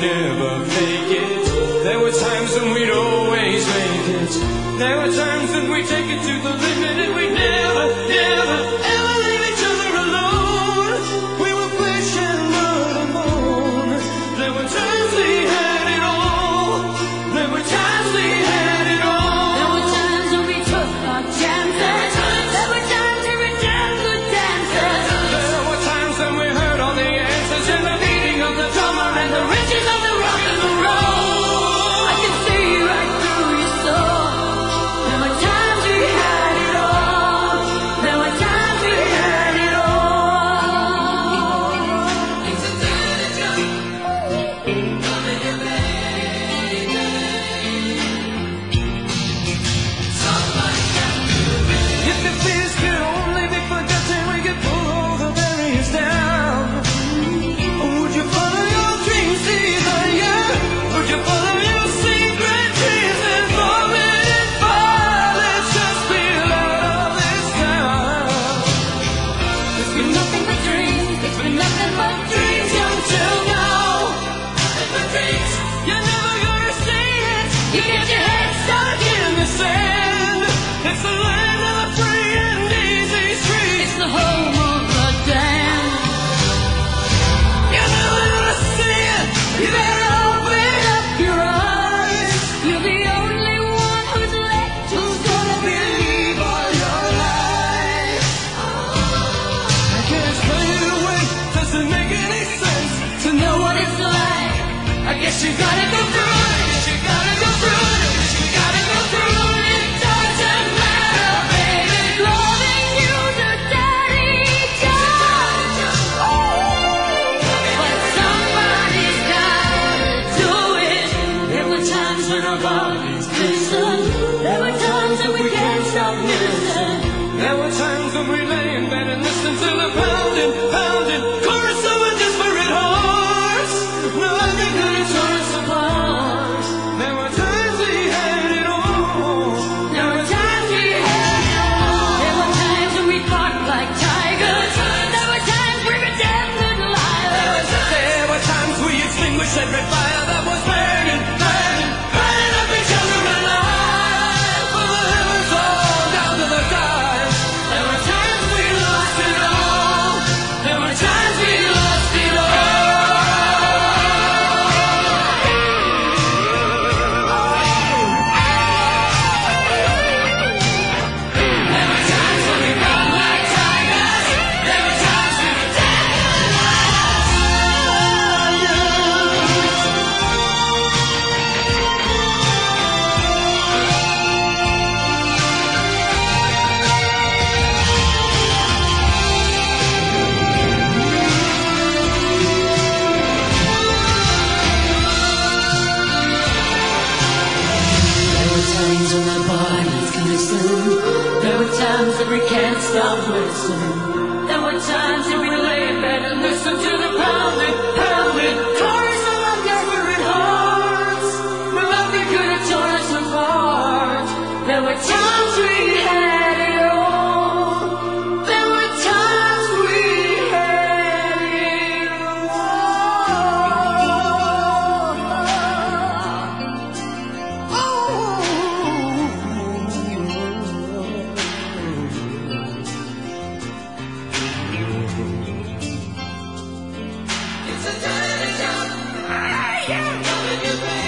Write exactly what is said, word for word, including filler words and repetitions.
never fake it. There were times when we'd always make it. There were times when we'd take it to the limit, and we'd never, never, ever leave each other alone. We were flesh and blood and bone. There were times we had it all. There were times we had it all. There were times when we took our chances. There were times when we danced good dances. There were times when we heard all the answers in the beating of the drummer and the riches of the rock and the roll. I can see right through your soul. There were times we had it all. There were times we had it all. It's a dirty joke. Loving you, baby. Somebody got to be. If the fears could only be forgotten, we could pull all the barriers down. Would you follow your dreams even, yeah? Would you follow your secret dreams and vomit and fall? Let's just feel out of this town. It's been nothing but dreams. It's been nothing but dreams until now. Nothing but dreams. You're never gonna see it. You get your head stuck In the sand, it's the land of the free and easy streets. It's the home of the damned. You're never gonna see it. You better open up your eyes. You're the only one who's left who's gonna believe all your lies. I can't explain it away. Doesn't make any sense to know Know what what it's like. I guess you gotta go through it. I guess you gotta go through it. I guess you gotta go through it. It doesn't matter, baby. Loving you's a dirty job. But somebody's gotta do it. There were times when our bodies glisten. There were times when we can't stop missing. There were times when we lay in bed and listened to the pounding, pounding chorus of a desperate heart. Nothing could have torn us apart. There were times we had it all. There were times we had it all. There were times when we fought like tigers. There were times we pretended liars. There were times we extinguished every fire that was burning, burning, burning up each other alive. From the heavens all down to the stars. There were times we lost it all. There were times we lost it all. There were times when we fought like tigers. There were times we pretended liars. There were times when my body's glisten. There were times that we can't stop listening. There were times that we lay in bed and listen to the pounding, pounding chorus of our desperate hearts. But nothing could have torn us apart. There were times we had it all. There were times we had it It's a dirty job. Ah, yeah. Loving you, baby.